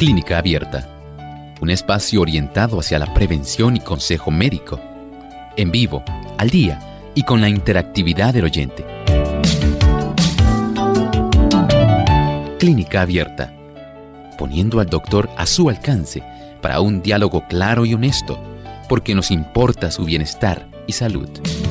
Clínica Abierta, un espacio orientado hacia la prevención y consejo médico, en vivo, al día y con la interactividad del oyente. Clínica Abierta, poniendo al doctor a su alcance para un diálogo claro y honesto, porque nos importa su bienestar y salud.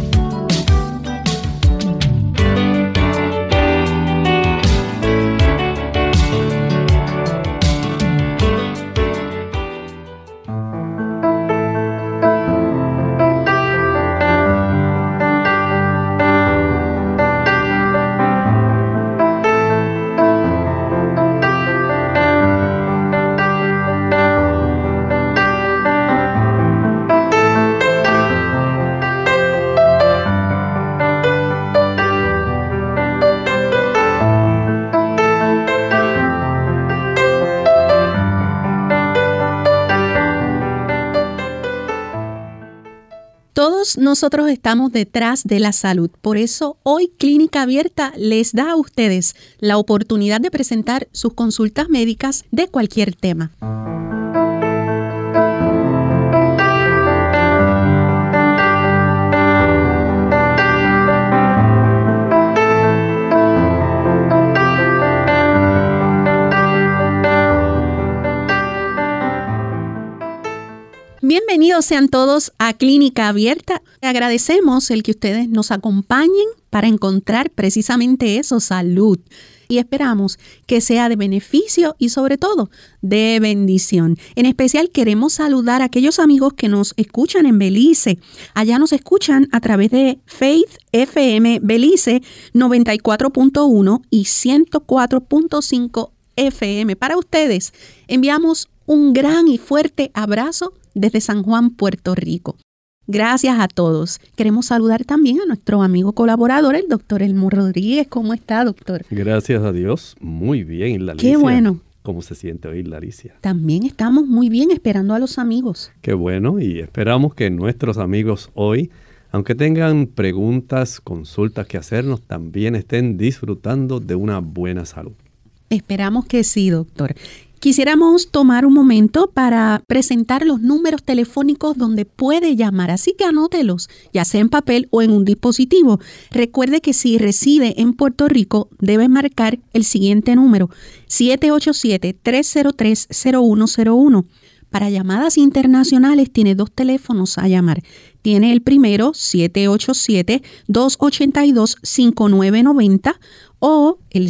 Todos nosotros estamos detrás de la salud. Por eso hoy Clínica Abierta les da a ustedes la oportunidad de presentar sus consultas médicas de cualquier tema. Bienvenidos sean todos a Clínica Abierta. Agradecemos el que ustedes nos acompañen para encontrar precisamente eso, salud. Y esperamos que sea de beneficio y sobre todo de bendición. En especial queremos saludar a aquellos amigos que nos escuchan en Belice. Allá nos escuchan a través de Faith FM Belice 94.1 y 104.5 FM. Para ustedes enviamos un gran y fuerte abrazo desde San Juan, Puerto Rico. Gracias a todos. Queremos saludar también a nuestro amigo colaborador, el doctor Elmo Rodríguez. ¿Cómo está, doctor? Gracias a Dios. Muy bien, Hilaricia. Qué bueno. ¿Cómo se siente hoy, Hilaricia? También estamos muy bien esperando a los amigos. Qué bueno, y esperamos que nuestros amigos hoy, aunque tengan preguntas, consultas que hacernos, también estén disfrutando de una buena salud. Esperamos que sí, doctor. Quisiéramos tomar un momento para presentar los números telefónicos donde puede llamar, así que anótelos, ya sea en papel o en un dispositivo. Recuerde que si reside en Puerto Rico, debe marcar el siguiente número, 787-303-0101. Para llamadas internacionales tiene dos teléfonos a llamar. Tiene el primero, 787-282-5990 o el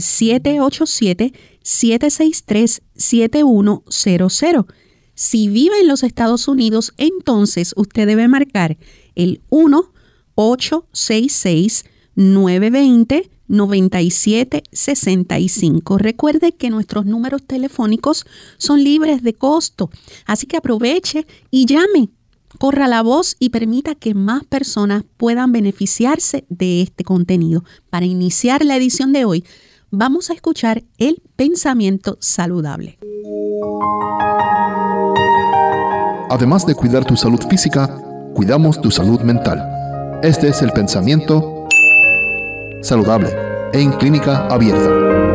787-763-7100. Si vive en los Estados Unidos, entonces usted debe marcar el 1-866-920-9765. Recuerde que nuestros números telefónicos son libres de costo, así que aproveche y llame. Corra la voz y permita que más personas puedan beneficiarse de este contenido. Para iniciar la edición de hoy, vamos a escuchar el pensamiento saludable. Además de cuidar tu salud física, cuidamos tu salud mental. Este es el pensamiento saludable en Clínica Abierta.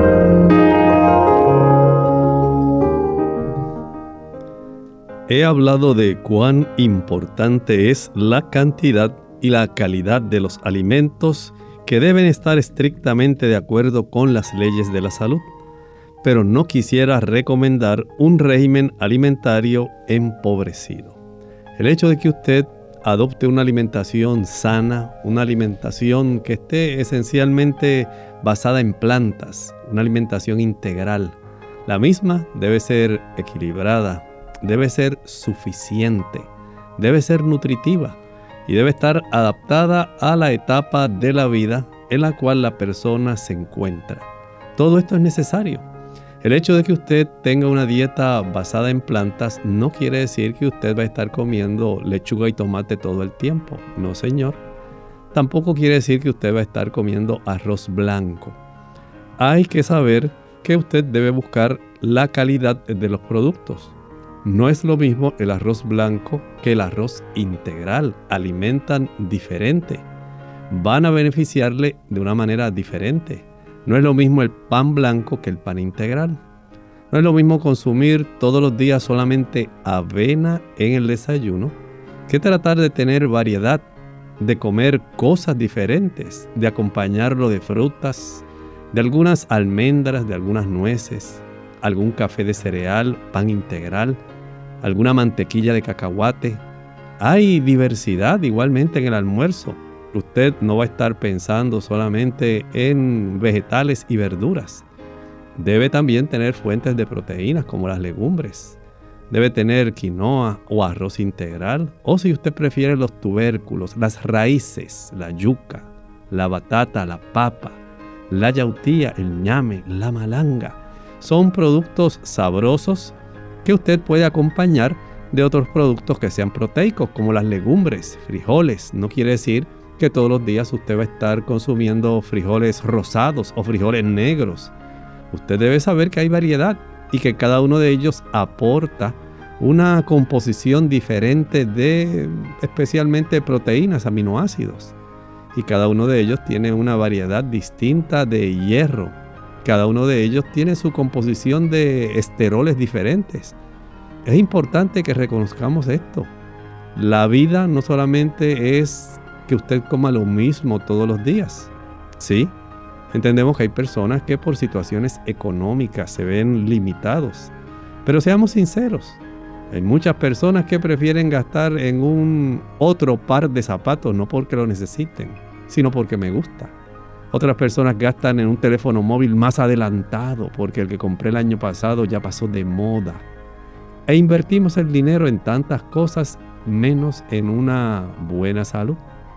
He hablado de cuán importante es la cantidad y la calidad de los alimentos que deben estar estrictamente de acuerdo con las leyes de la salud, pero no quisiera recomendar un régimen alimentario empobrecido. El hecho de que usted adopte una alimentación sana, una alimentación que esté esencialmente basada en plantas, una alimentación integral, la misma debe ser equilibrada, debe ser suficiente, debe ser nutritiva y debe estar adaptada a la etapa de la vida en la cual la persona se encuentra. Todo esto es necesario. El hecho de que usted tenga una dieta basada en plantas no quiere decir que usted va a estar comiendo lechuga y tomate todo el tiempo. No, señor. Tampoco quiere decir que usted va a estar comiendo arroz blanco. Hay que saber que usted debe buscar la calidad de los productos. No es lo mismo el arroz blanco que el arroz integral. Alimentan diferente. Van a beneficiarle de una manera diferente. No es lo mismo el pan blanco que el pan integral. No es lo mismo consumir todos los días solamente avena en el desayuno que tratar de tener variedad, de comer cosas diferentes, de acompañarlo de frutas, de algunas almendras, de algunas nueces, algún café de cereal, pan integral, alguna mantequilla de cacahuate. Hay diversidad igualmente en el almuerzo. Usted no va a estar pensando solamente en vegetales y verduras. Debe también tener fuentes de proteínas como las legumbres. Debe tener quinoa o arroz integral, o si usted prefiere los tubérculos, las raíces, la yuca, la batata, la papa, la yautía, el ñame, la malanga. Son productos sabrosos que usted puede acompañar de otros productos que sean proteicos, como las legumbres, frijoles. No quiere decir que todos los días usted va a estar consumiendo frijoles rosados o frijoles negros. Usted debe saber que hay variedad y que cada uno de ellos aporta una composición diferente de especialmente proteínas, aminoácidos. Y cada uno de ellos tiene una variedad distinta de hierro. Cada uno de ellos tiene su composición de esteroles diferentes. Es importante que reconozcamos esto. La vida no solamente es que usted coma lo mismo todos los días. Sí, entendemos que hay personas que por situaciones económicas se ven limitados. Pero seamos sinceros, hay muchas personas que prefieren gastar en un otro par de zapatos, no porque lo necesiten, sino porque me gusta. Otras personas gastan en un teléfono móvil más adelantado porque el que compré el año pasado ya pasó de moda. E invertimos el dinero en tantas cosas menos en una buena salud.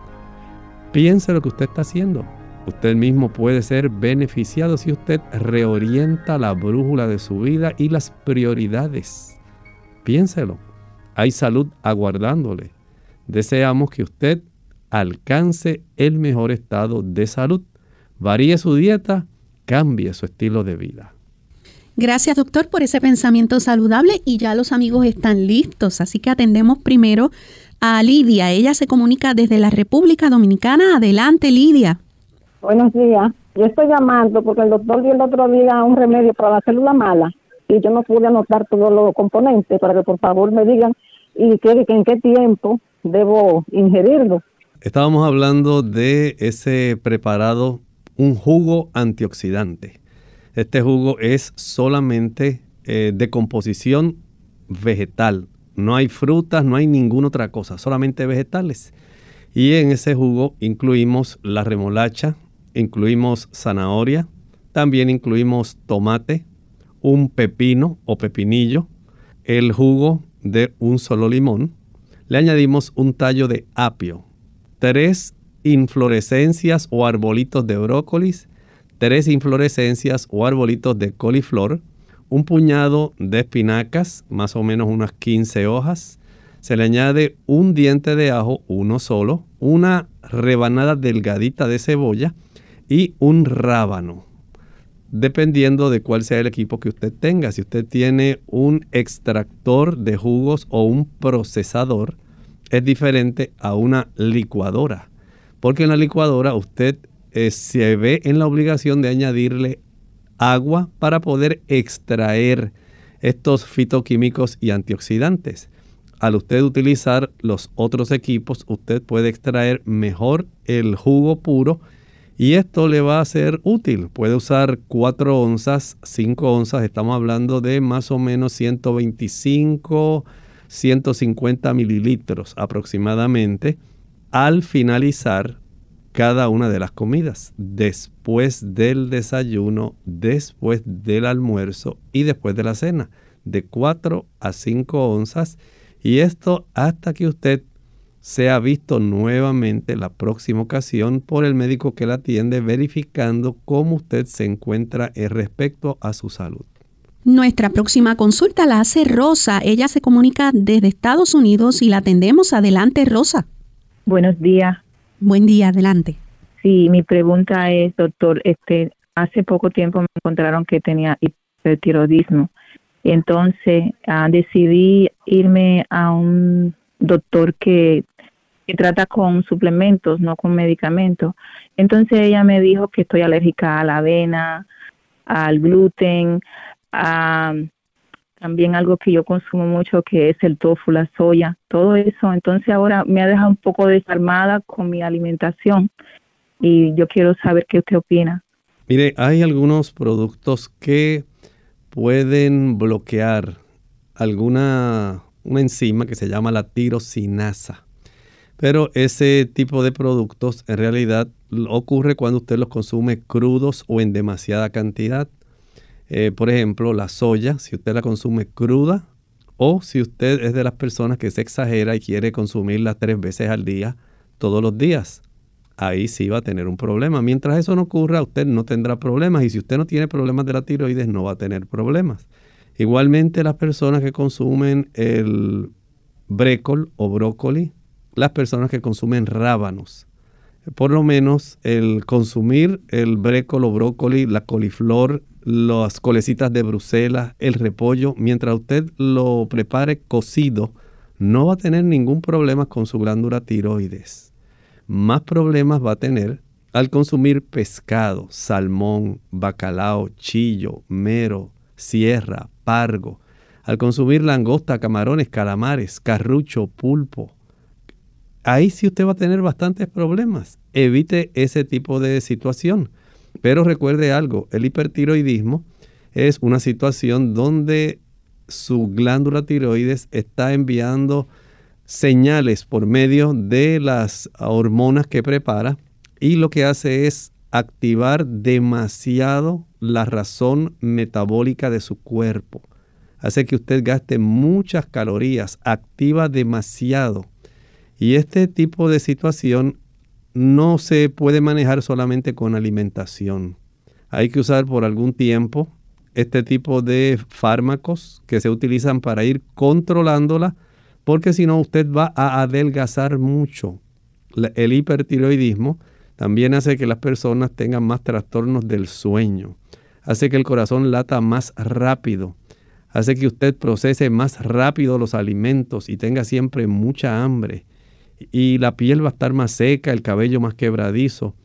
Piense lo que usted está haciendo. Usted mismo puede ser beneficiado si usted reorienta la brújula de su vida y las prioridades. Piénselo. Hay salud aguardándole. Deseamos que usted alcance el mejor estado de salud. Varíe su dieta, cambie su estilo de vida. Gracias, doctor, por ese pensamiento saludable, y ya los amigos están listos, así que atendemos primero a Lidia. Ella se comunica desde la República Dominicana. Adelante, Lidia. Buenos días. Yo estoy llamando porque el doctor dio el otro día un remedio para la célula mala y yo no pude anotar todos los componentes para que por favor me digan y en qué tiempo debo ingerirlo. Estábamos hablando de ese preparado, un jugo antioxidante. Este jugo es solamente de composición vegetal. No hay frutas, no hay ninguna otra cosa, solamente vegetales. Y en ese jugo incluimos la remolacha, incluimos zanahoria, también incluimos tomate, un pepino o pepinillo, el jugo de un solo limón. Le añadimos un tallo de apio, 3 inflorescencias o arbolitos de brócolis, 3 inflorescencias o arbolitos de coliflor, un puñado de espinacas, más o menos unas 15 hojas. Se le añade un diente de ajo, uno solo, una rebanada delgadita de cebolla y un rábano, dependiendo de cuál sea el equipo que usted tenga. Si usted tiene un extractor de jugos o un procesador, es diferente a una licuadora, porque en la licuadora usted se ve en la obligación de añadirle agua para poder extraer estos fitoquímicos y antioxidantes. Al usted utilizar los otros equipos, usted puede extraer mejor el jugo puro y esto le va a ser útil. Puede usar 4 onzas, 5 onzas, estamos hablando de más o menos 125, 150 mililitros aproximadamente al finalizar cada una de las comidas, después del desayuno, después del almuerzo y después de la cena, de 4 a 5 onzas. Y esto hasta que usted sea visto nuevamente la próxima ocasión por el médico que la atiende, verificando cómo usted se encuentra respecto a su salud. Nuestra próxima consulta la hace Rosa. Ella se comunica desde Estados Unidos y la atendemos. Adelante, Rosa. Buenos días. Buen día, adelante. Sí, mi pregunta es, doctor, hace poco tiempo me encontraron que tenía hipertiroidismo. Entonces decidí irme a un doctor que trata con suplementos, no con medicamentos. Entonces ella me dijo que estoy alérgica a la avena, al gluten, También algo que yo consumo mucho, que es el tofu, la soya, todo eso. Entonces ahora me ha dejado un poco desarmada con mi alimentación y yo quiero saber qué usted opina. Mire, hay algunos productos que pueden bloquear una enzima que se llama la tirosinasa. Pero ese tipo de productos en realidad ocurre cuando usted los consume crudos o en demasiada cantidad. Por ejemplo, la soya, si usted la consume cruda o si usted es de las personas que se exagera y quiere consumirla 3 veces al día, todos los días, ahí sí va a tener un problema. Mientras eso no ocurra, usted no tendrá problemas y si usted no tiene problemas de la tiroides, no va a tener problemas. Igualmente las personas que consumen el brécol o brócoli, las personas que consumen rábanos. Por lo menos el consumir el brécol o brócoli, la coliflor, las colecitas de Bruselas, el repollo, mientras usted lo prepare cocido, no va a tener ningún problema con su glándula tiroides. Más problemas va a tener al consumir pescado, salmón, bacalao, chillo, mero, sierra, pargo. Al consumir langosta, camarones, calamares, carrucho, pulpo. Ahí sí usted va a tener bastantes problemas. Evite ese tipo de situación. Pero recuerde algo, el hipertiroidismo es una situación donde su glándula tiroides está enviando señales por medio de las hormonas que prepara y lo que hace es activar demasiado la razón metabólica de su cuerpo. Hace que usted gaste muchas calorías, activa demasiado. Y este tipo de situación no se puede manejar solamente con alimentación. Hay que usar por algún tiempo este tipo de fármacos que se utilizan para ir controlándola, porque si no usted va a adelgazar mucho. El hipertiroidismo también hace que las personas tengan más trastornos del sueño, hace que el corazón lata más rápido, hace que usted procese más rápido los alimentos y tenga siempre mucha hambre. Y la piel va a estar más seca, el cabello más quebradizo.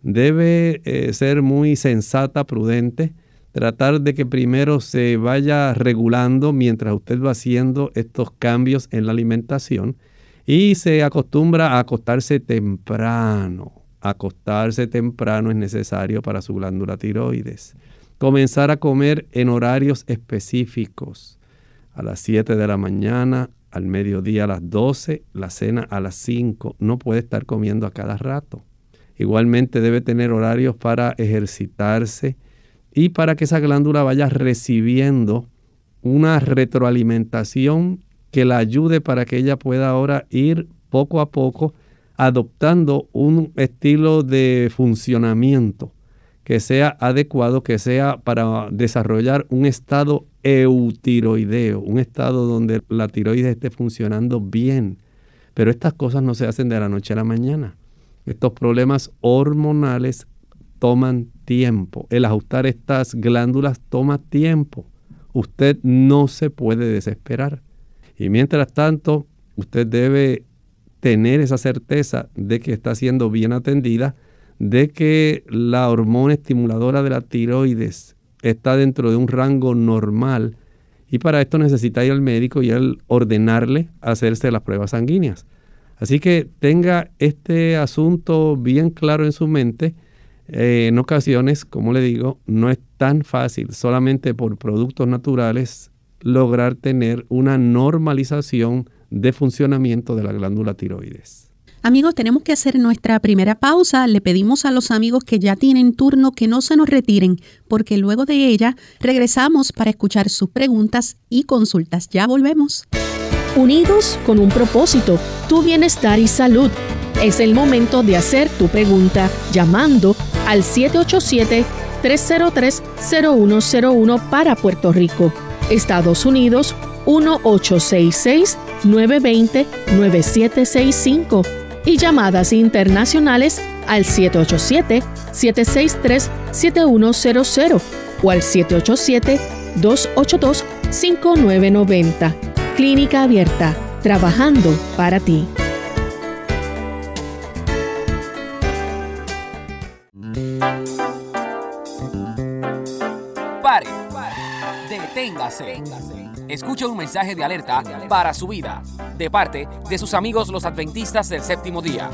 Debe ser muy sensata, prudente, tratar de que primero se vaya regulando mientras usted va haciendo estos cambios en la alimentación y se acostumbra a acostarse temprano. Acostarse temprano es necesario para su glándula tiroides. Comenzar a comer en horarios específicos, a las 7 de la mañana, al mediodía a las 12, la cena a las 5. No puede estar comiendo a cada rato. Igualmente debe tener horarios para ejercitarse y para que esa glándula vaya recibiendo una retroalimentación que la ayude para que ella pueda ahora ir poco a poco adoptando un estilo de funcionamiento que sea adecuado, que sea para desarrollar un estado eutiroideo, un estado donde la tiroides esté funcionando bien. Pero estas cosas no se hacen de la noche a la mañana. Estos problemas hormonales toman tiempo. El ajustar estas glándulas toma tiempo. Usted no se puede desesperar. Y mientras tanto, usted debe tener esa certeza de que está siendo bien atendida, de que la hormona estimuladora de la tiroides está dentro de un rango normal y para esto necesita ir al médico y él ordenarle hacerse las pruebas sanguíneas. Así que tenga este asunto bien claro en su mente. En ocasiones, como le digo, no es tan fácil solamente por productos naturales lograr tener una normalización de funcionamiento de la glándula tiroides. Amigos, tenemos que hacer nuestra primera pausa. Le pedimos a los amigos que ya tienen turno que no se nos retiren, porque luego de ella regresamos para escuchar sus preguntas y consultas. Ya volvemos. Unidos con un propósito, tu bienestar y salud. Es el momento de hacer tu pregunta llamando al 787-303-0101 para Puerto Rico. Estados Unidos, 1-866-920-9765. Y llamadas internacionales al 787-763-7100 o al 787-282-5990. Clínica Abierta, trabajando para ti. Pare, Deténgase. Escucha un mensaje de alerta para su vida, de parte de sus amigos los adventistas del séptimo día.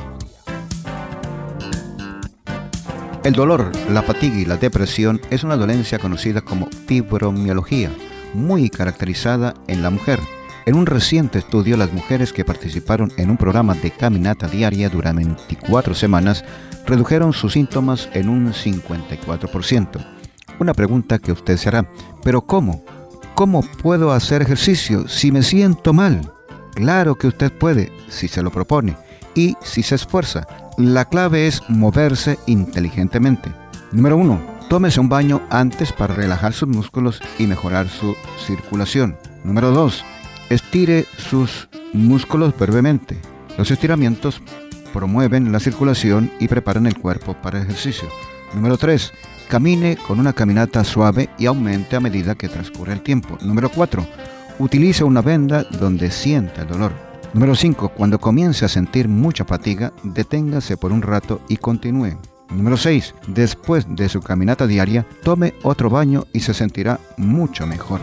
El dolor, la fatiga y la depresión es una dolencia conocida como fibromialgia, muy caracterizada en la mujer. En un reciente estudio, las mujeres que participaron en un programa de caminata diaria durante 24 semanas redujeron sus síntomas en un 54%. Una pregunta que usted se hará, ¿pero cómo? ¿Cómo puedo hacer ejercicio si me siento mal? Claro que usted puede, si se lo propone y si se esfuerza. La clave es moverse inteligentemente. Número 1. Tómese un baño antes para relajar sus músculos y mejorar su circulación. Número 2. Estire sus músculos brevemente. Los estiramientos promueven la circulación y preparan el cuerpo para el ejercicio. Número 3. Camine con una caminata suave y aumente a medida que transcurre el tiempo. Número 4. Utilice una venda donde sienta el dolor. Número 5. Cuando comience a sentir mucha fatiga, deténgase por un rato y continúe. Número 6. Después de su caminata diaria, tome otro baño y se sentirá mucho mejor.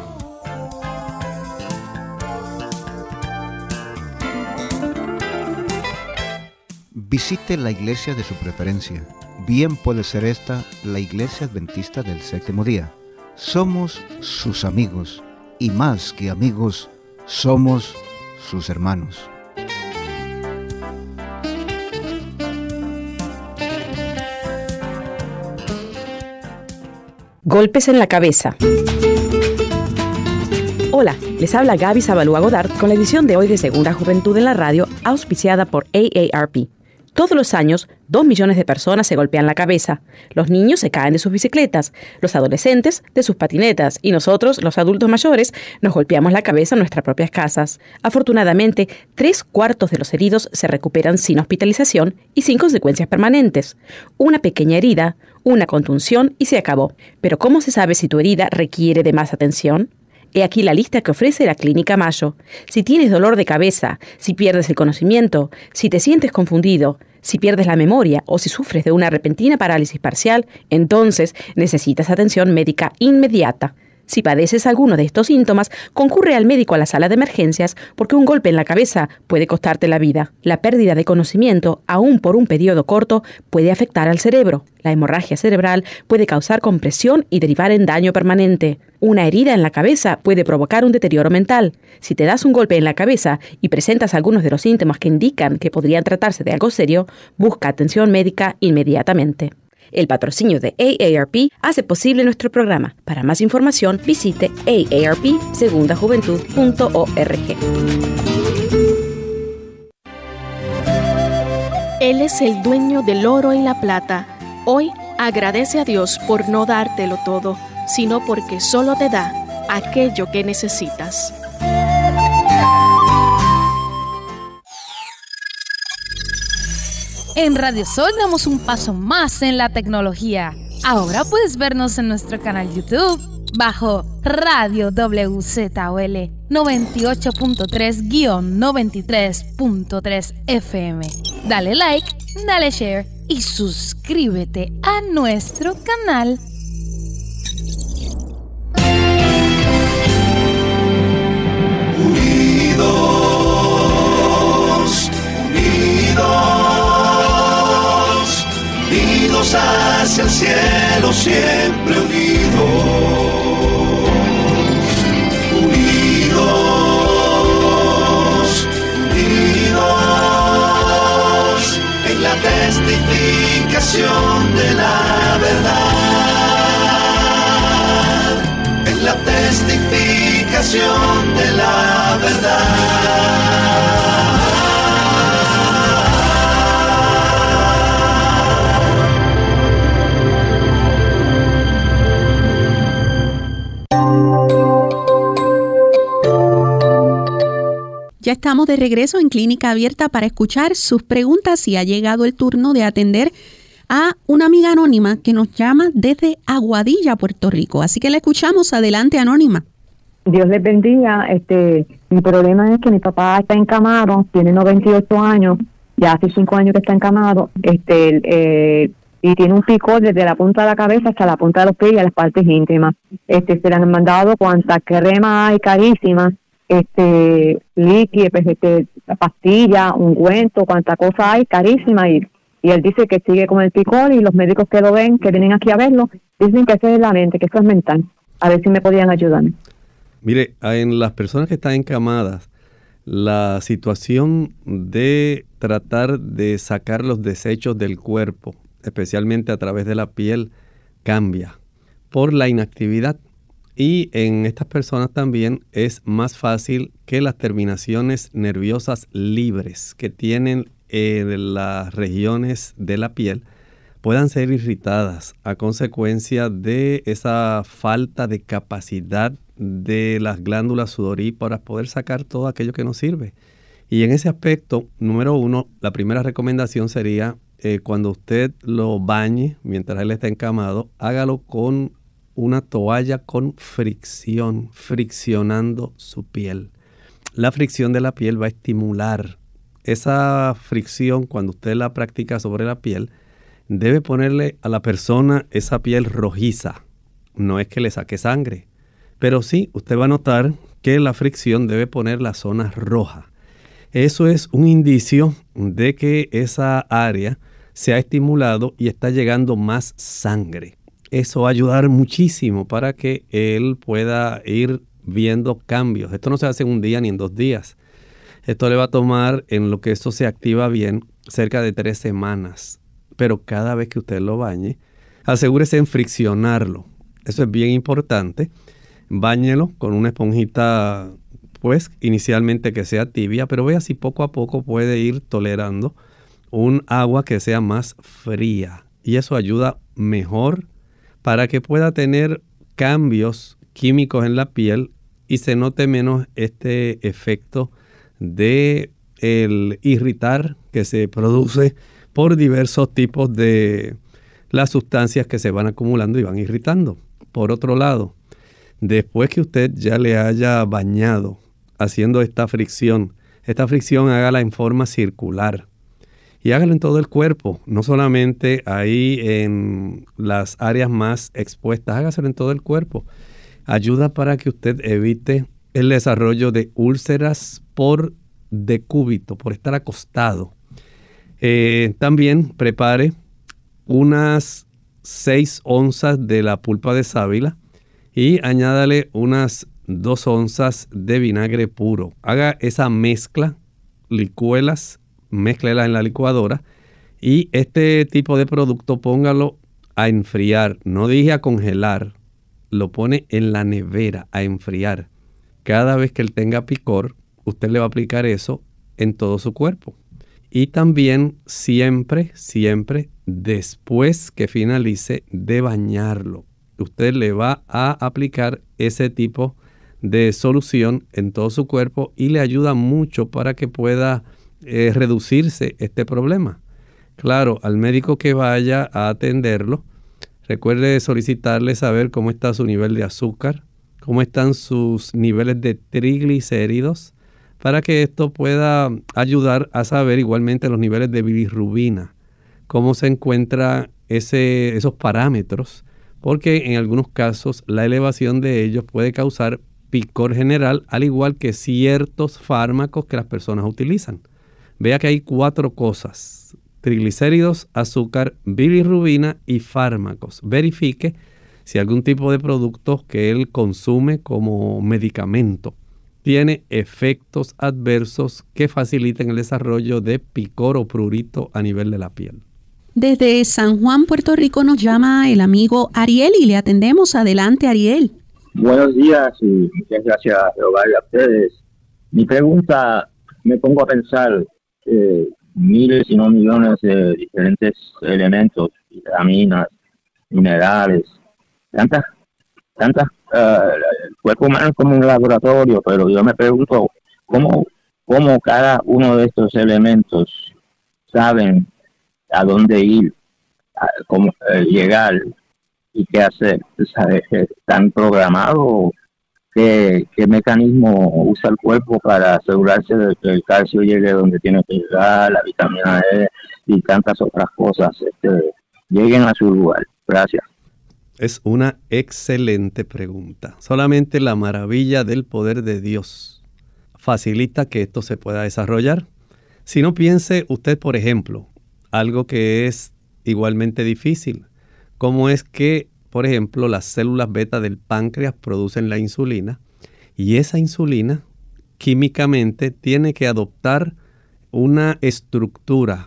Visite la iglesia de su preferencia. Bien puede ser esta la Iglesia Adventista del Séptimo Día. Somos sus amigos y más que amigos, somos sus hermanos. Golpes en la cabeza. Hola, les habla Gaby Zabalúa Godard con la edición de hoy de Segunda Juventud en la Radio, auspiciada por AARP. Todos los años, 2 millones de personas se golpean la cabeza. Los niños se caen de sus bicicletas, los adolescentes de sus patinetas y nosotros, los adultos mayores, nos golpeamos la cabeza en nuestras propias casas. Afortunadamente, 3/4 de los heridos se recuperan sin hospitalización y sin consecuencias permanentes. Una pequeña herida, una contunción y se acabó. Pero ¿cómo se sabe si tu herida requiere de más atención? He aquí la lista que ofrece la Clínica Mayo. Si tienes dolor de cabeza, si pierdes el conocimiento, si te sientes confundido, si pierdes la memoria o si sufres de una repentina parálisis parcial, entonces necesitas atención médica inmediata. Si padeces alguno de estos síntomas, concurre al médico a la sala de emergencias porque un golpe en la cabeza puede costarte la vida. La pérdida de conocimiento, aún por un periodo corto, puede afectar al cerebro. La hemorragia cerebral puede causar compresión y derivar en daño permanente. Una herida en la cabeza puede provocar un deterioro mental. Si te das un golpe en la cabeza y presentas algunos de los síntomas que indican que podrían tratarse de algo serio, busca atención médica inmediatamente. El patrocinio de AARP hace posible nuestro programa. Para más información, visite aarpsegundajuventud.org. Él es el dueño del oro y la plata. Hoy agradece a Dios por no dártelo todo, sino porque solo te da aquello que necesitas. En Radio Sol damos un paso más en la tecnología. Ahora puedes vernos en nuestro canal YouTube bajo Radio WZOL 98.3-93.3 FM. Dale like, dale share y suscríbete a nuestro canal. Unidos, unidos, unidos hacia el cielo, siempre unidos, unidos, unidos, en la testificación de la verdad, en la testificación de la verdad. Ya estamos de regreso en Clínica Abierta para escuchar sus preguntas y ha llegado el turno de atender a una amiga anónima que nos llama desde Aguadilla, Puerto Rico. Así que la escuchamos. Adelante, anónima. Dios les bendiga. Mi problema es que mi papá está encamado, tiene 98 años, ya hace 5 años que está encamado. y tiene un picor desde la punta de la cabeza hasta la punta de los pies y a las partes íntimas. Se le han mandado cuanta crema hay carísima, líquido, pastilla, ungüento, cuanta cosa hay carísima, y él dice que sigue con el picor, y los médicos que lo ven, que vienen aquí a verlo, dicen que eso es la mente, que eso es mental. A ver si me podían ayudar. Mire, en las personas que están encamadas, la situación de tratar de sacar los desechos del cuerpo, especialmente a través de la piel, cambia por la inactividad. Y en estas personas también es más fácil que las terminaciones nerviosas libres que tienen las regiones de la piel puedan ser irritadas a consecuencia de esa falta de capacidad de las glándulas sudoríparas para poder sacar todo aquello que nos sirve. Y en ese aspecto, número 1, la primera recomendación sería cuando usted lo bañe, mientras él está encamado, hágalo con una toalla con fricción, friccionando su piel. La fricción de la piel va a estimular. Esa fricción, cuando usted la practica sobre la piel, debe ponerle a la persona esa piel rojiza. No es que le saque sangre, pero sí, usted va a notar que la fricción debe poner la zona roja. Eso es un indicio de que esa área se ha estimulado y está llegando más sangre. Eso va a ayudar muchísimo para que él pueda ir viendo cambios. Esto no se hace en un día ni en 2 días. Esto le va a tomar, en lo que eso se activa bien, cerca de 3 semanas. Pero cada vez que usted lo bañe, asegúrese en friccionarlo. Eso es bien importante. Báñelo con una esponjita, pues inicialmente que sea tibia, pero vea si poco a poco puede ir tolerando un agua que sea más fría. Y eso ayuda mejor para que pueda tener cambios químicos en la piel y se note menos este efecto de el irritar que se produce por diversos tipos de las sustancias que se van acumulando y van irritando. Por otro lado, después que usted ya le haya bañado haciendo esta fricción hágala en forma circular. Y hágalo en todo el cuerpo, no solamente ahí en las áreas más expuestas, hágaselo en todo el cuerpo. Ayuda para que usted evite el desarrollo de úlceras por decúbito, por estar acostado. También prepare unas 6 onzas de la pulpa de sábila y añádale unas 2 onzas de vinagre puro. Haga esa mezcla, licuélas, mézclela en la licuadora y este tipo de producto póngalo a enfriar. No dije a congelar, lo pone en la nevera a enfriar. Cada vez que él tenga picor, usted le va a aplicar eso en todo su cuerpo. Y también siempre después que finalice de bañarlo, usted le va a aplicar ese tipo de solución en todo su cuerpo y le ayuda mucho para que pueda reducirse este problema. Claro, al médico que vaya a atenderlo, recuerde solicitarle saber cómo está su nivel de azúcar, cómo están sus niveles de triglicéridos, para que esto pueda ayudar a saber igualmente los niveles de bilirrubina, cómo se encuentran esos parámetros, porque en algunos casos la elevación de ellos puede causar picor general, al igual que ciertos fármacos que las personas utilizan. Vea que hay 4 cosas: triglicéridos, azúcar, bilirrubina y fármacos. Verifique si algún tipo de producto que él consume como medicamento tiene efectos adversos que faciliten el desarrollo de picor o prurito a nivel de la piel. Desde San Juan, Puerto Rico, nos llama el amigo Ariel y le atendemos. Adelante, Ariel. Buenos días y muchas gracias a ustedes. Mi pregunta, me pongo a pensar miles y no millones de diferentes elementos, vitaminas, minerales, tantas el cuerpo humano es como un laboratorio, pero yo me pregunto cómo cada uno de estos elementos saben a dónde ir, cómo llegar y qué hacer. ¿Están programados? ¿Qué mecanismo usa el cuerpo para asegurarse de que el calcio llegue donde tiene que llegar, la vitamina E y tantas otras cosas? lleguen a su lugar. Gracias. Es una excelente pregunta. Solamente la maravilla del poder de Dios facilita que esto se pueda desarrollar. Si no, piense usted, por ejemplo, algo que es igualmente difícil, como es que, por ejemplo, las células beta del páncreas producen la insulina, y esa insulina químicamente tiene que adoptar una estructura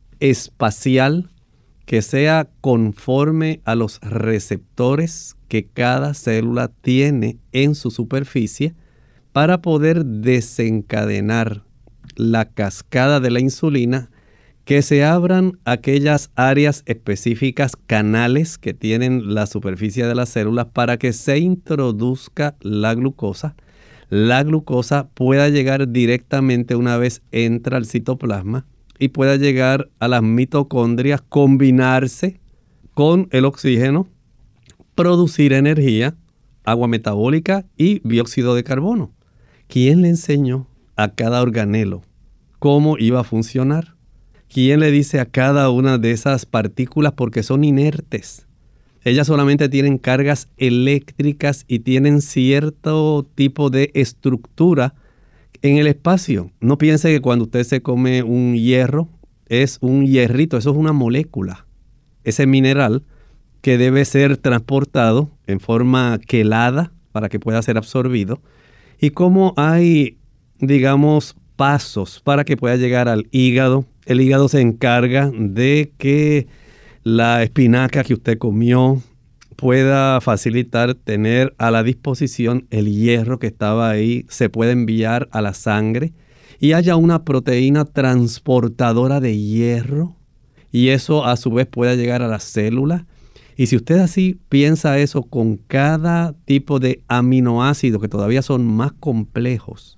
espacial que sea conforme a los receptores que cada célula tiene en su superficie para poder desencadenar la cascada de la insulina, que se abran aquellas áreas específicas, canales que tienen la superficie de las células para que se introduzca la glucosa. La glucosa pueda llegar directamente una vez entra al citoplasma y pueda llegar a las mitocondrias, combinarse con el oxígeno, producir energía, agua metabólica y dióxido de carbono. ¿Quién le enseñó a cada organelo cómo iba a funcionar? ¿Quién le dice a cada una de esas partículas? Porque son inertes. Ellas solamente tienen cargas eléctricas y tienen cierto tipo de estructura en el espacio. No piense que cuando usted se come un hierro, es un hierrito, eso es una molécula. Ese mineral que debe ser transportado en forma quelada para que pueda ser absorbido. Y como hay, digamos, pasos para que pueda llegar al hígado. El hígado se encarga de que la espinaca que usted comió pueda facilitar tener a la disposición el hierro que estaba ahí, se puede enviar a la sangre y haya una proteína transportadora de hierro y eso a su vez pueda llegar a la célula. Y si usted así piensa eso con cada tipo de aminoácido que todavía son más complejos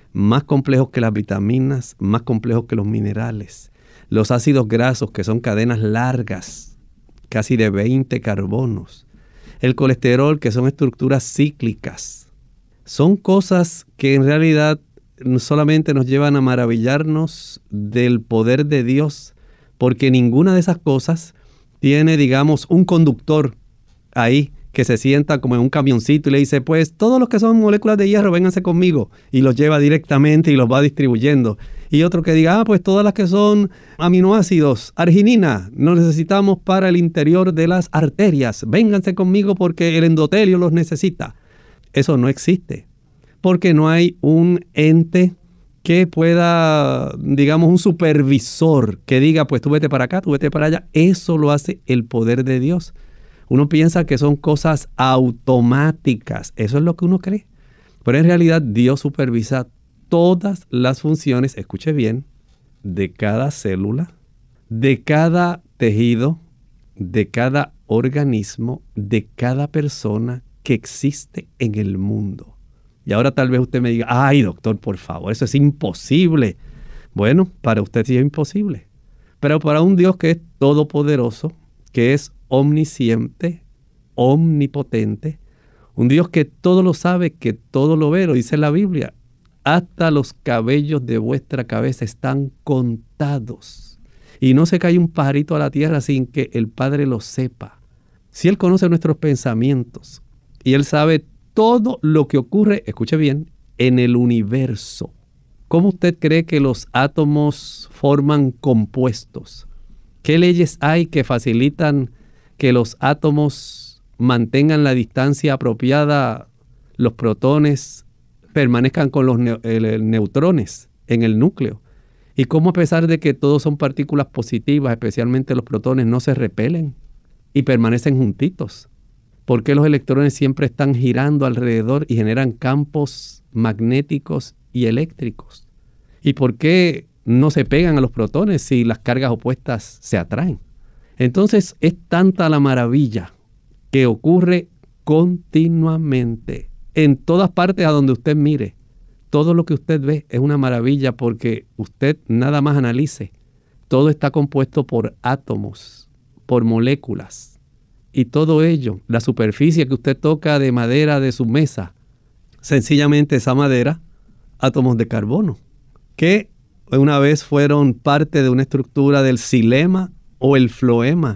que las vitaminas, más complejos que los minerales, los ácidos grasos que son cadenas largas, casi de 20 carbonos, el colesterol que son estructuras cíclicas. Son cosas que en realidad solamente nos llevan a maravillarnos del poder de Dios, porque ninguna de esas cosas tiene, digamos, un conductor ahí que se sienta como en un camioncito y le dice, pues todos los que son moléculas de hierro, vénganse conmigo, y los lleva directamente y los va distribuyendo. Y otro que diga, pues todas las que son aminoácidos, arginina, nos necesitamos para el interior de las arterias, vénganse conmigo porque el endotelio los necesita. Eso no existe, porque no hay un ente que pueda, digamos, un supervisor que diga, pues tú vete para acá, tú vete para allá. Eso lo hace el poder de Dios. Uno piensa que son cosas automáticas. Eso es lo que uno cree. Pero en realidad Dios supervisa todas las funciones, escuche bien, de cada célula, de cada tejido, de cada organismo, de cada persona que existe en el mundo. Y ahora tal vez usted me diga, ay doctor, por favor, eso es imposible. Bueno, para usted sí es imposible. Pero para un Dios que es todopoderoso, que es omnisciente, omnipotente, un Dios que todo lo sabe, que todo lo ve, lo dice la Biblia, hasta los cabellos de vuestra cabeza están contados. Y no se cae un pajarito a la tierra sin que el Padre lo sepa. Si Él conoce nuestros pensamientos y Él sabe todo lo que ocurre, escuche bien, en el universo. ¿Cómo usted cree que los átomos forman compuestos? ¿Qué leyes hay que facilitan que los átomos mantengan la distancia apropiada, los protones permanezcan con los neutrones en el núcleo? ¿Y cómo a pesar de que todos son partículas positivas, especialmente los protones, no se repelen y permanecen juntitos? ¿Por qué los electrones siempre están girando alrededor y generan campos magnéticos y eléctricos? ¿Y por qué no se pegan a los protones si las cargas opuestas se atraen? Entonces es tanta la maravilla que ocurre continuamente, en todas partes a donde usted mire. Todo lo que usted ve es una maravilla porque usted nada más analice. Todo está compuesto por átomos, por moléculas. Y todo ello, la superficie que usted toca de madera de su mesa, sencillamente esa madera, átomos de carbono, que una vez fueron parte de una estructura del xilema o el floema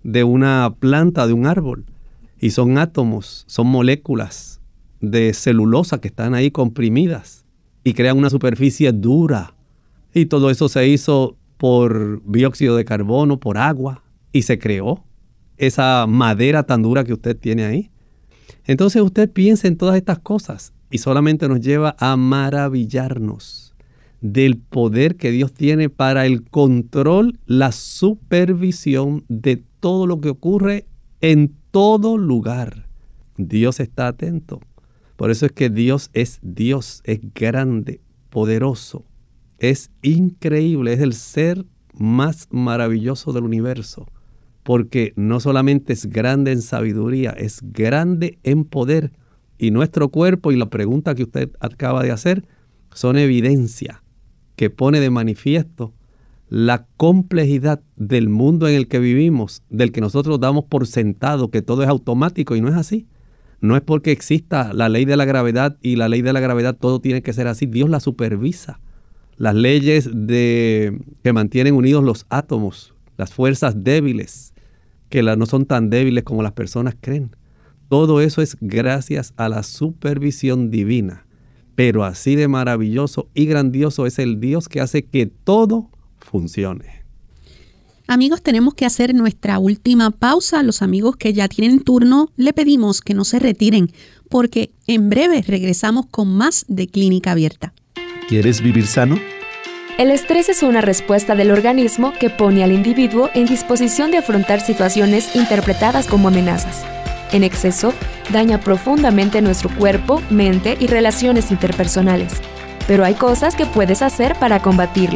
de una planta, de un árbol. Y son átomos, son moléculas de celulosa que están ahí comprimidas y crean una superficie dura. Y todo eso se hizo por dióxido de carbono, por agua, y se creó esa madera tan dura que usted tiene ahí. Entonces usted piensa en todas estas cosas y solamente nos lleva a maravillarnos del poder que Dios tiene para el control, la supervisión de todo lo que ocurre en todo lugar. Dios está atento. Por eso es que Dios, es grande, poderoso, es increíble, es el ser más maravilloso del universo. Porque no solamente es grande en sabiduría, es grande en poder. Y nuestro cuerpo y la pregunta que usted acaba de hacer son evidencia que pone de manifiesto la complejidad del mundo en el que vivimos, del que nosotros damos por sentado que todo es automático y no es así. No es porque exista la ley de la gravedad y la ley de la gravedad todo tiene que ser así. Dios la supervisa. Las leyes que mantienen unidos los átomos, las fuerzas débiles, que no son tan débiles como las personas creen. Todo eso es gracias a la supervisión divina. Pero así de maravilloso y grandioso es el Dios que hace que todo funcione. Amigos, tenemos que hacer nuestra última pausa. A los amigos que ya tienen turno, le pedimos que no se retiren, porque en breve regresamos con más de Clínica Abierta. ¿Quieres vivir sano? El estrés es una respuesta del organismo que pone al individuo en disposición de afrontar situaciones interpretadas como amenazas. En exceso, daña profundamente nuestro cuerpo, mente y relaciones interpersonales. Pero hay cosas que puedes hacer para combatirlo.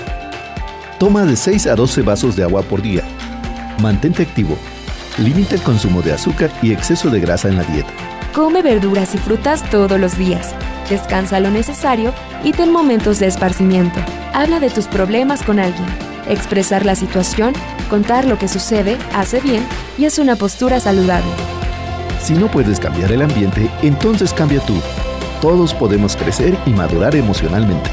Toma de 6 a 12 vasos de agua por día. Mantente activo. Limita el consumo de azúcar y exceso de grasa en la dieta. Come verduras y frutas todos los días. Descansa lo necesario y ten momentos de esparcimiento. Habla de tus problemas con alguien. Expresar la situación, contar lo que sucede, hace bien y es una postura saludable. Si no puedes cambiar el ambiente, entonces cambia tú. Todos podemos crecer y madurar emocionalmente.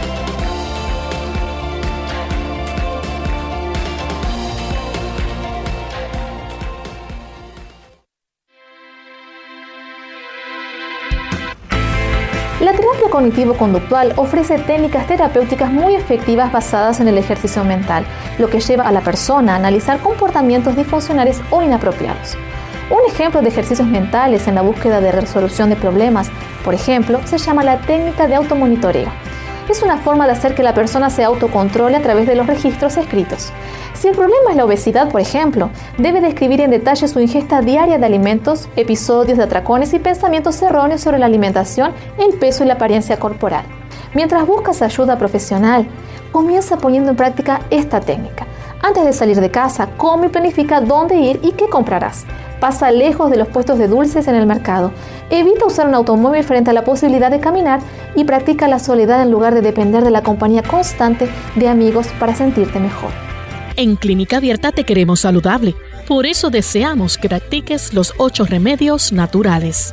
La terapia cognitivo-conductual ofrece técnicas terapéuticas muy efectivas basadas en el ejercicio mental, lo que lleva a la persona a analizar comportamientos disfuncionales o inapropiados. Un ejemplo de ejercicios mentales en la búsqueda de resolución de problemas, por ejemplo, se llama la técnica de automonitoreo. Es una forma de hacer que la persona se autocontrole a través de los registros escritos. Si el problema es la obesidad, por ejemplo, debe describir en detalle su ingesta diaria de alimentos, episodios de atracones y pensamientos erróneos sobre la alimentación, el peso y la apariencia corporal. Mientras buscas ayuda profesional, comienza poniendo en práctica esta técnica. Antes de salir de casa, come y planifica dónde ir y qué comprarás. Pasa lejos de los puestos de dulces en el mercado. Evita usar un automóvil frente a la posibilidad de caminar y practica la soledad en lugar de depender de la compañía constante de amigos para sentirte mejor. En Clínica Abierta te queremos saludable. Por eso deseamos que practiques los 8 remedios naturales.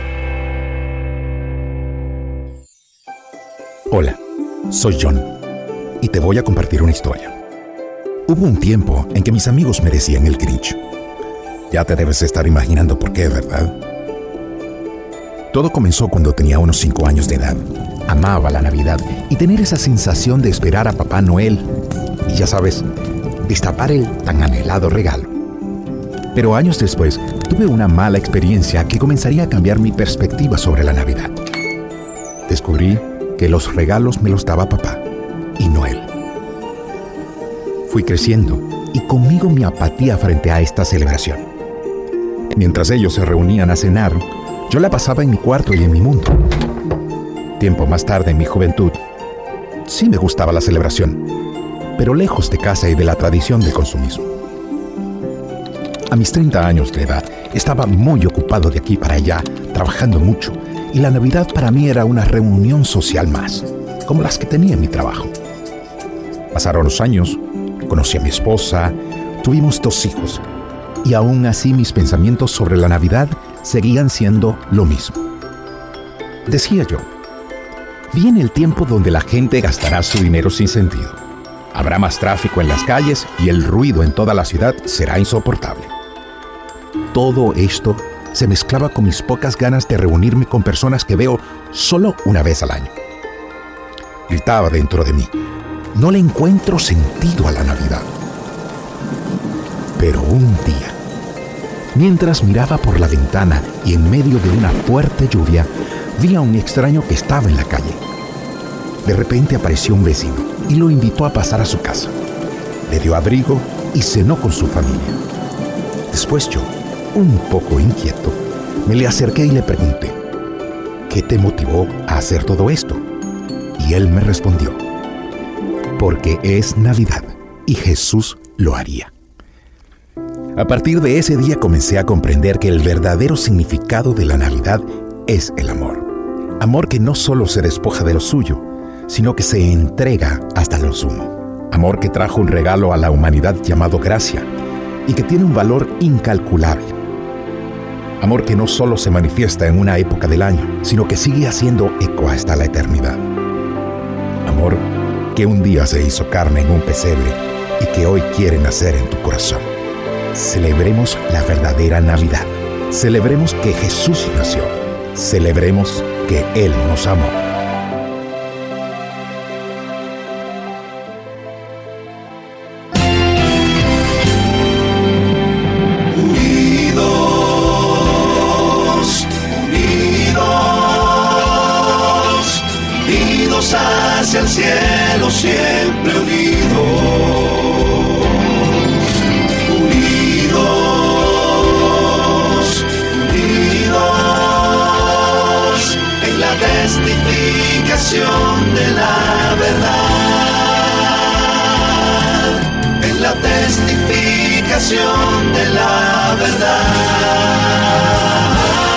Hola, soy John y te voy a compartir una historia. Hubo un tiempo en que mis amigos me decían el Grinch. Ya te debes estar imaginando por qué, ¿verdad? Todo comenzó cuando tenía unos 5 años de edad. Amaba la Navidad y tener esa sensación de esperar a Papá Noel. Y ya sabes, destapar el tan anhelado regalo. Pero años después, tuve una mala experiencia que comenzaría a cambiar mi perspectiva sobre la Navidad. Descubrí que los regalos me los daba papá y no él. Fui creciendo y conmigo mi apatía frente a esta celebración. Mientras ellos se reunían a cenar, yo la pasaba en mi cuarto y en mi mundo. Tiempo más tarde, en mi juventud, sí me gustaba la celebración, pero lejos de casa y de la tradición del consumismo. A mis 30 años de edad, estaba muy ocupado de aquí para allá, trabajando mucho, y la Navidad para mí era una reunión social más, como las que tenía en mi trabajo. Pasaron los años, conocí a mi esposa, tuvimos 2 hijos, y aún así mis pensamientos sobre la Navidad seguían siendo lo mismo. Decía yo, viene el tiempo donde la gente gastará su dinero sin sentido. Habrá más tráfico en las calles y el ruido en toda la ciudad será insoportable. todo esto se mezclaba con mis pocas ganas de reunirme con personas que veo solo una vez al año. Gritaba dentro de mí: no le encuentro sentido a la Navidad. Pero un día, mientras miraba por la ventana y en medio de una fuerte lluvia, vi a un extraño que estaba en la calle. De repente apareció un vecino y lo invitó a pasar a su casa. Le dio abrigo y cenó con su familia. Después yo, un poco inquieto, me le acerqué y le pregunté: ¿qué te motivó a hacer todo esto? Y él me respondió: porque es Navidad y Jesús lo haría. A partir de ese día comencé a comprender que el verdadero significado de la Navidad es el amor. Amor que no solo se despoja de lo suyo, sino que se entrega hasta lo sumo. Amor que trajo un regalo a la humanidad llamado gracia y que tiene un valor incalculable. Amor que no solo se manifiesta en una época del año, sino que sigue haciendo eco hasta la eternidad. Amor que un día se hizo carne en un pesebre y que hoy quiere nacer en tu corazón. Celebremos la verdadera Navidad. Celebremos que Jesús nació. Celebremos que Él nos amó. Unidos, unidos, unidos hacia el cielo, siempre unidos. Testificación de la verdad, en la testificación de la verdad.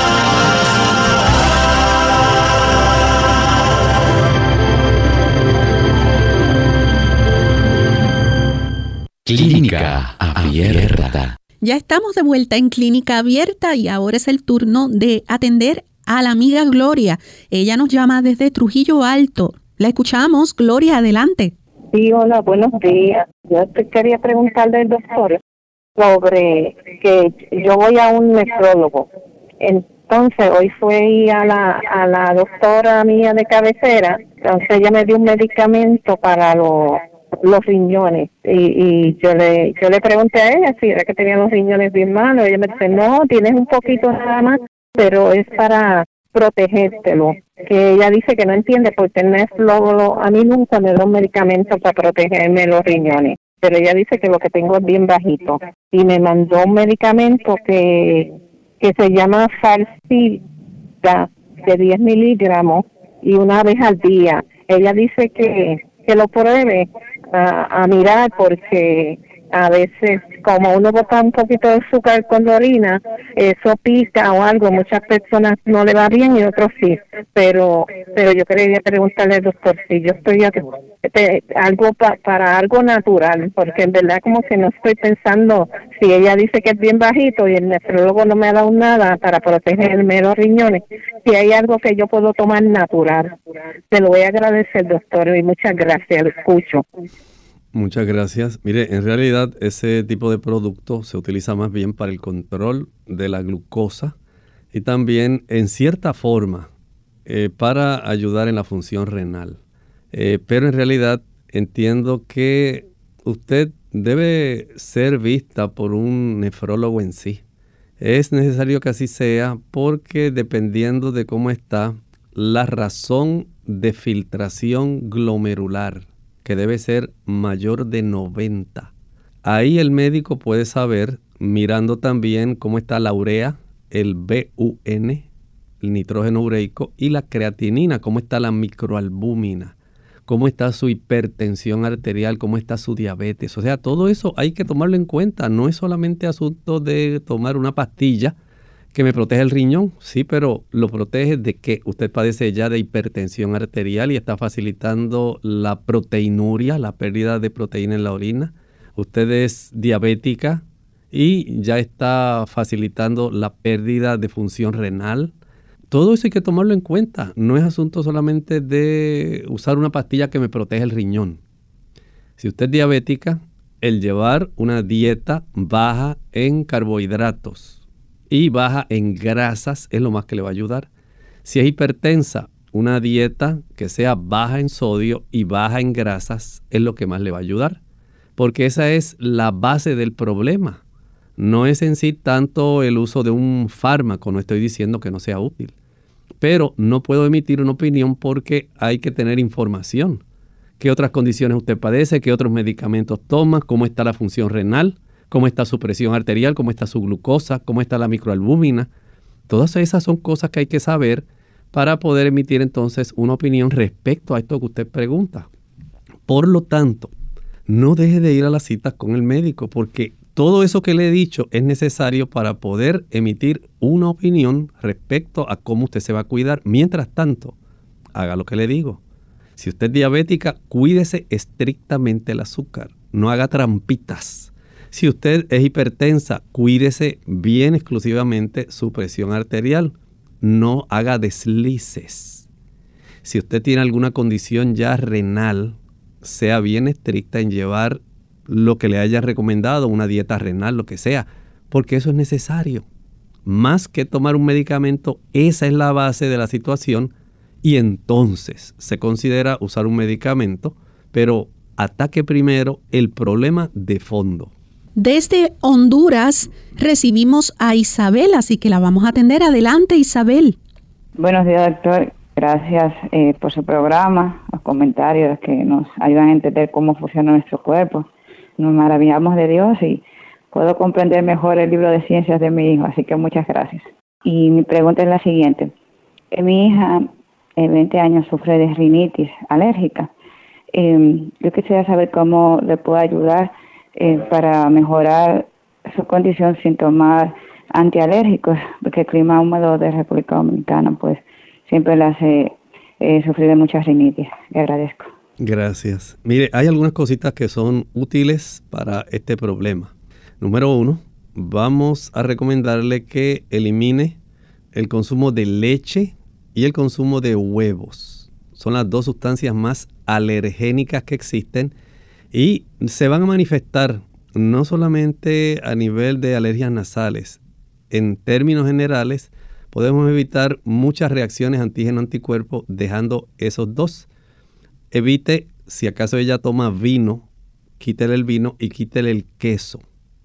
Clínica Abierta. Ya estamos de vuelta en Clínica Abierta y ahora es el turno de atender a la amiga Gloria. Ella nos llama desde Trujillo Alto. La escuchamos. Gloria, adelante. Sí, hola, buenos días. Yo te quería preguntarle al doctor sobre que yo voy a un nefrólogo. Entonces, hoy fui a la doctora mía de cabecera. Entonces, ella me dio un medicamento para los riñones. Y yo le pregunté a ella si era que tenía los riñones bien malos. Ella me dice, no, tienes un poquito nada más, pero es para protegértelo. Que ella dice que no entiende porque el nefrólogo a mí nunca me da un medicamento para protegerme los riñones, pero ella dice que lo que tengo es bien bajito y me mandó un medicamento que se llama Farxiga de 10 miligramos y una vez al día. Ella dice que lo pruebe a mirar porque a veces como uno bota un poquito de azúcar con la orina, eso pica o algo, muchas personas no le va bien y otros sí, pero yo quería preguntarle al doctor si yo estoy algo para algo natural, porque en verdad como que no estoy pensando, si ella dice que es bien bajito y el nefrólogo no me ha dado nada para protegerme los riñones, si hay algo que yo puedo tomar natural. Te lo voy a agradecer, doctor, y muchas gracias, lo escucho. Muchas gracias. Mire, en realidad ese tipo de producto se utiliza más bien para el control de la glucosa y también en cierta forma para ayudar en la función renal. Pero en realidad entiendo que usted debe ser vista por un nefrólogo en sí. Es necesario que así sea porque dependiendo de cómo está la razón de filtración glomerular, que debe ser mayor de 90. Ahí el médico puede saber, mirando también cómo está la urea, el BUN, el nitrógeno ureico, y la creatinina, cómo está la microalbúmina, cómo está su hipertensión arterial, cómo está su diabetes. O sea, todo eso hay que tomarlo en cuenta. No es solamente asunto de tomar una pastilla que me protege el riñón, sí, pero lo protege de que usted padece ya de hipertensión arterial y está facilitando la proteinuria, la pérdida de proteína en la orina. Usted es diabética y ya está facilitando la pérdida de función renal. Todo eso hay que tomarlo en cuenta. No es asunto solamente de usar una pastilla que me protege el riñón. Si usted es diabética, el llevar una dieta baja en carbohidratos, y baja en grasas es lo más que le va a ayudar. Si es hipertensa, una dieta que sea baja en sodio y baja en grasas es lo que más le va a ayudar, porque esa es la base del problema. No es en sí tanto el uso de un fármaco, no estoy diciendo que no sea útil, pero no puedo emitir una opinión porque hay que tener información. ¿Qué otras condiciones usted padece? ¿Qué otros medicamentos toma? ¿Cómo está la función renal? ¿Cómo está su presión arterial? ¿Cómo está su glucosa? ¿Cómo está la microalbúmina? Todas esas son cosas que hay que saber para poder emitir entonces una opinión respecto a esto que usted pregunta. Por lo tanto, no deje de ir a las citas con el médico, porque todo eso que le he dicho es necesario para poder emitir una opinión respecto a cómo usted se va a cuidar. Mientras tanto, haga lo que le digo. Si usted es diabética, cuídese estrictamente el azúcar. No haga trampitas. Si usted es hipertensa, cuídese bien exclusivamente su presión arterial. No haga deslices. Si usted tiene alguna condición ya renal, sea bien estricta en llevar lo que le haya recomendado, una dieta renal, lo que sea, porque eso es necesario. Más que tomar un medicamento, esa es la base de la situación, y entonces se considera usar un medicamento, pero ataque primero el problema de fondo. Desde Honduras recibimos a Isabel, así que la vamos a atender. Adelante, Isabel. Buenos días, doctor. Gracias por su programa, los comentarios que nos ayudan a entender cómo funciona nuestro cuerpo. Nos maravillamos de Dios y puedo comprender mejor el libro de ciencias de mi hijo, así que muchas gracias. Y mi pregunta es la siguiente. Mi hija, 20 años, sufre de rinitis alérgica. Yo quisiera saber cómo le puedo ayudar para mejorar su condición sin tomar antialérgicos, porque el clima húmedo de República Dominicana pues siempre le hace sufrir de muchas rinitis. Le agradezco. Gracias. Mire, hay algunas cositas que son útiles para este problema. Número 1, vamos a recomendarle que elimine el consumo de leche y el consumo de huevos. Son las dos sustancias más alergénicas que existen y se van a manifestar no solamente a nivel de alergias nasales. En términos generales, podemos evitar muchas reacciones antígeno-anticuerpo dejando esos dos. Evite, si acaso ella toma vino, quítele el vino y quítele el queso.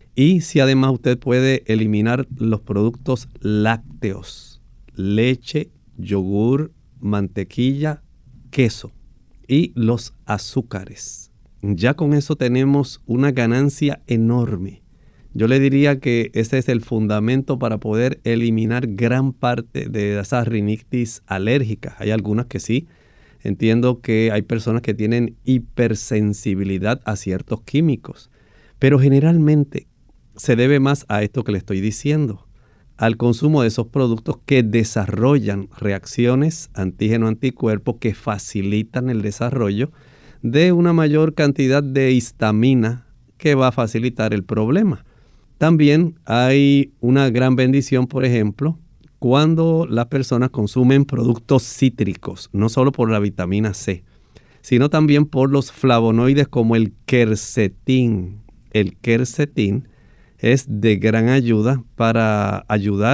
Y si además usted puede eliminar los productos lácteos, leche, yogur, mantequilla, queso y los azúcares. Ya con eso tenemos una ganancia enorme. Yo le diría que ese es el fundamento para poder eliminar gran parte de esas rinitis alérgicas. Hay algunas que sí. Entiendo que hay personas que tienen hipersensibilidad a ciertos químicos, pero generalmente se debe más a esto que le estoy diciendo, al consumo de esos productos que desarrollan reacciones antígeno-anticuerpo que facilitan el desarrollo de una mayor cantidad de histamina que va a facilitar el problema. También hay una gran bendición, por ejemplo, cuando las personas consumen productos cítricos, no solo por la vitamina C, sino también por los flavonoides como el quercetín. El quercetín es de gran ayuda para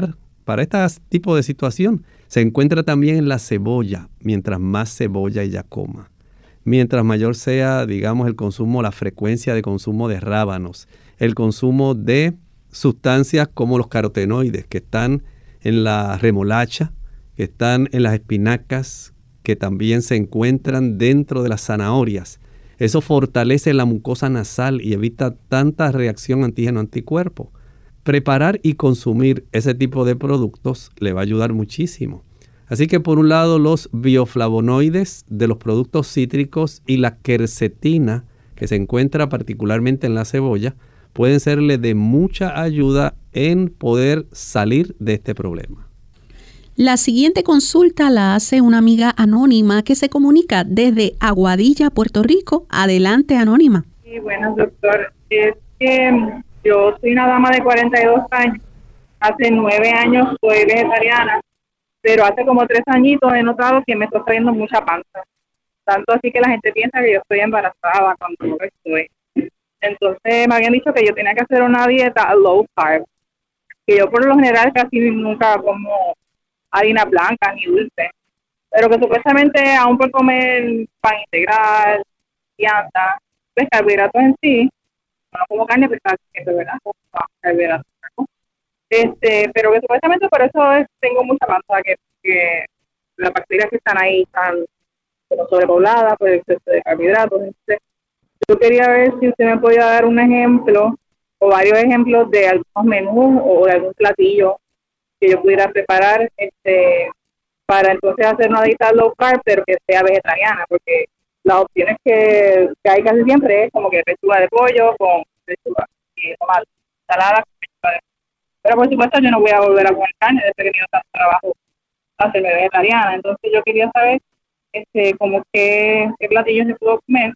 este tipo de situación. Se encuentra también en la cebolla, mientras más cebolla ella coma. Mientras mayor sea, digamos, el consumo, la frecuencia de consumo de rábanos, el consumo de sustancias como los carotenoides que están en la remolacha, que están en las espinacas, que también se encuentran dentro de las zanahorias. Eso fortalece la mucosa nasal y evita tanta reacción antígeno-anticuerpo. Preparar y consumir ese tipo de productos le va a ayudar muchísimo. Así que por un lado los bioflavonoides de los productos cítricos y la quercetina, que se encuentra particularmente en la cebolla, pueden serle de mucha ayuda en poder salir de este problema. La siguiente consulta la hace una amiga anónima que se comunica desde Aguadilla, Puerto Rico. Adelante, anónima. Sí, bueno, doctor. Es que yo soy una dama de 42 años. Hace 9 años soy vegetariana, pero hace como 3 añitos he notado que me está trayendo mucha panza. Tanto así que la gente piensa que yo estoy embarazada cuando no lo estoy. Entonces me habían dicho que yo tenía que hacer una dieta low carb. que yo por lo general casi nunca como harina blanca ni dulce, pero que supuestamente aún por comer pan integral, vianda, pues carbohidratos en sí, no como carne, pues siempre, ¿verdad? Como carbohidratos, ¿no? Pero que supuestamente por eso tengo mucha panza, que las bacterias que están ahí están como sobrepobladas por el exceso de carbohidratos. Entonces, yo quería ver si usted me podía dar un ejemplo o varios ejemplos de algunos menús o de algún platillo que yo pudiera preparar para entonces hacer una dieta low carb, pero que sea vegetariana, porque las opciones que hay casi siempre es como que pechuga de pollo con pechuga y tomate, ensalada con pechuga de pollo. Pero por supuesto yo no voy a volver a comer carne desde que he tenido tanto trabajo hacerme vegetariana. Entonces yo quería saber como qué platillos se puedo comer,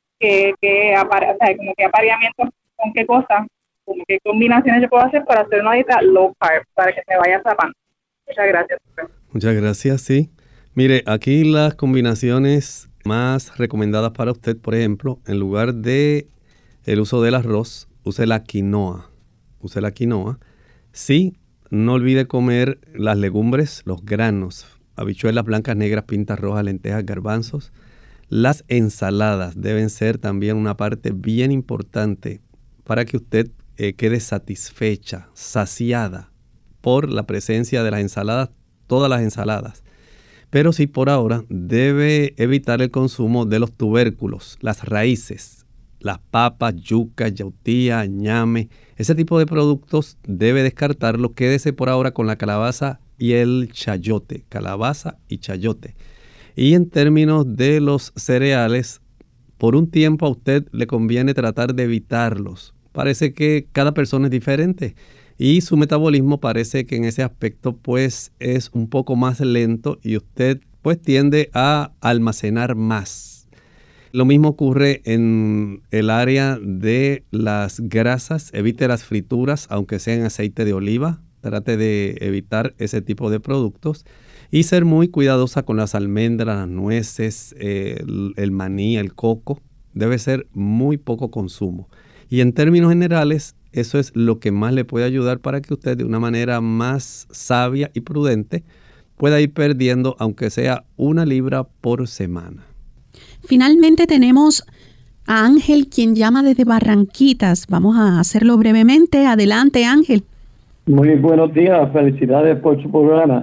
como qué apareamientos, con qué cosas, como qué combinaciones yo puedo hacer para hacer una dieta low carb, para que se vaya zapando. Muchas gracias. Muchas gracias, sí. Mire, aquí las combinaciones más recomendadas para usted, por ejemplo, en lugar de el uso del arroz, use la quinoa. Use la quinoa. Sí, no olvide comer las legumbres, los granos, habichuelas blancas, negras, pintas rojas, lentejas, garbanzos. Las ensaladas deben ser también una parte bien importante para que usted quede satisfecha, saciada por la presencia de las ensaladas, todas las ensaladas. Pero sí, por ahora debe evitar el consumo de los tubérculos, las raíces, las papas, yuca, yautía, ñame. Ese tipo de productos debe descartarlo. Quédese por ahora con la calabaza y el chayote. Calabaza y chayote. Y en términos de los cereales, por un tiempo a usted le conviene tratar de evitarlos. Parece que cada persona es diferente y su metabolismo parece que en ese aspecto pues es un poco más lento y usted pues tiende a almacenar más. Lo mismo ocurre en el área de las grasas. Evite las frituras, aunque sea en aceite de oliva. Trate de evitar ese tipo de productos y ser muy cuidadosa con las almendras, las nueces, el maní, el coco. Debe ser muy poco consumo. Y en términos generales, eso es lo que más le puede ayudar para que usted de una manera más sabia y prudente pueda ir perdiendo, aunque sea 1 libra por semana. Finalmente tenemos a Ángel, quien llama desde Barranquitas. Vamos a hacerlo brevemente. Adelante, Ángel. Muy buenos días, felicidades por su programa.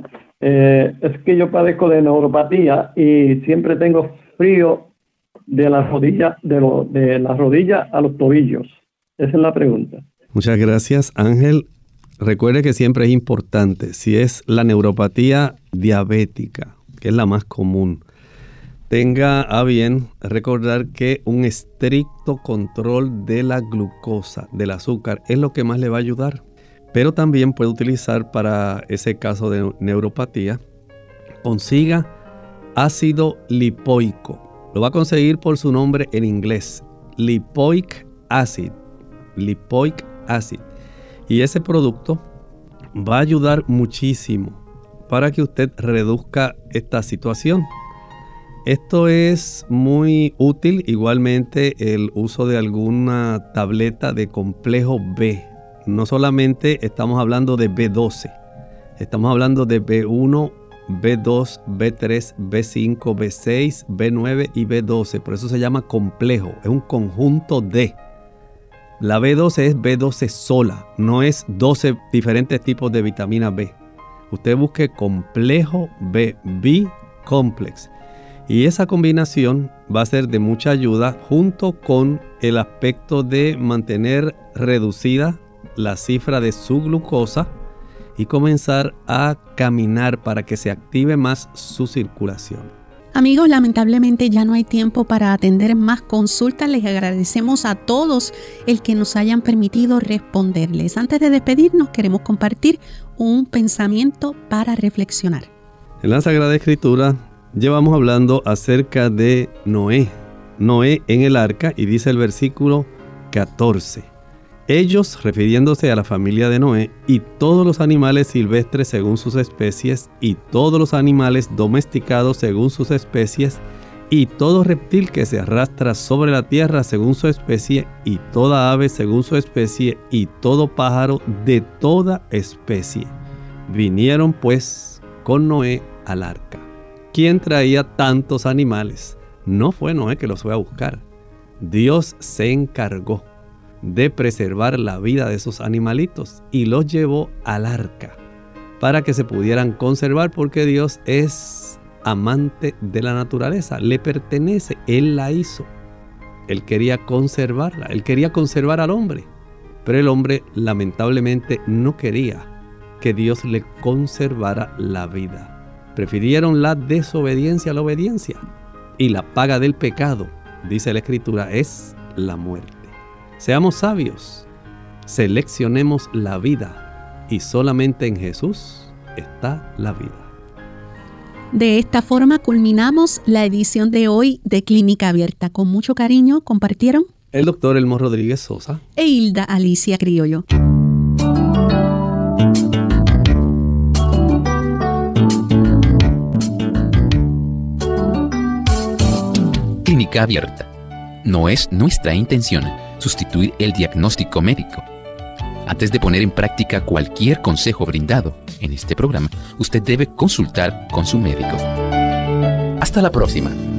Es que yo padezco de neuropatía y siempre tengo frío de la rodilla, de la rodilla a los tobillos. Esa es la pregunta. Muchas gracias, Ángel. Recuerde que siempre es importante, si es la neuropatía diabética, que es la más común, tenga a bien recordar que un estricto control de la glucosa, del azúcar, es lo que más le va a ayudar. Pero también puede utilizar para ese caso de neuropatía, consiga ácido lipoico. Lo va a conseguir por su nombre en inglés, lipoic acid. Lipoic acid. Y ese producto va a ayudar muchísimo para que usted reduzca esta situación. Esto es muy útil, igualmente el uso de alguna tableta de complejo B. No solamente estamos hablando de B12, estamos hablando de B1, B2, B3, B5, B6, B9 y B12. Por eso se llama complejo, es un conjunto de. La B12 es B12 sola, no es 12 diferentes tipos de vitamina B. Usted busque complejo B, B-complex. Y esa combinación va a ser de mucha ayuda junto con el aspecto de mantener reducida la cifra de su glucosa y comenzar a caminar para que se active más su circulación. Amigos, lamentablemente ya no hay tiempo para atender más consultas. Les agradecemos a todos el que nos hayan permitido responderles. Antes de despedirnos, queremos compartir un pensamiento para reflexionar. En la Sagrada Escritura llevamos hablando acerca de Noé. Noé en el arca, y dice el versículo 14. Ellos, refiriéndose a la familia de Noé, y todos los animales silvestres según sus especies, y todos los animales domesticados según sus especies, y todo reptil que se arrastra sobre la tierra según su especie, y toda ave según su especie, y todo pájaro de toda especie. Vinieron pues con Noé al arca. ¿Quién traía tantos animales? No fue Noé que los fue a buscar. Dios se encargó de preservar la vida de esos animalitos y los llevó al arca para que se pudieran conservar, porque Dios es amante de la naturaleza, le pertenece, Él la hizo. Él quería conservarla, Él quería conservar al hombre, pero el hombre lamentablemente no quería que Dios le conservara la vida. Prefirieron la desobediencia a la obediencia, y la paga del pecado, dice la Escritura, es la muerte. Seamos sabios, seleccionemos la vida, y solamente en Jesús está la vida. De esta forma culminamos la edición de hoy de Clínica Abierta. Con mucho cariño compartieron el doctor Elmo Rodríguez Sosa e Hilda Alicia Criollo. Clínica Abierta. No es nuestra intención sustituir el diagnóstico médico. Antes de poner en práctica cualquier consejo brindado en este programa, usted debe consultar con su médico. Hasta la próxima.